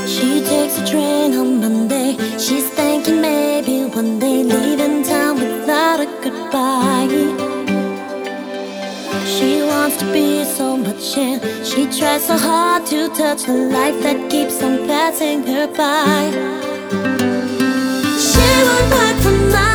She takes a train on Monday. She's thinking maybe one day leaving town without a goodbye. She wants to be so much in. She tries so hard to touch the life that keeps on passing her by. She would work for nothing.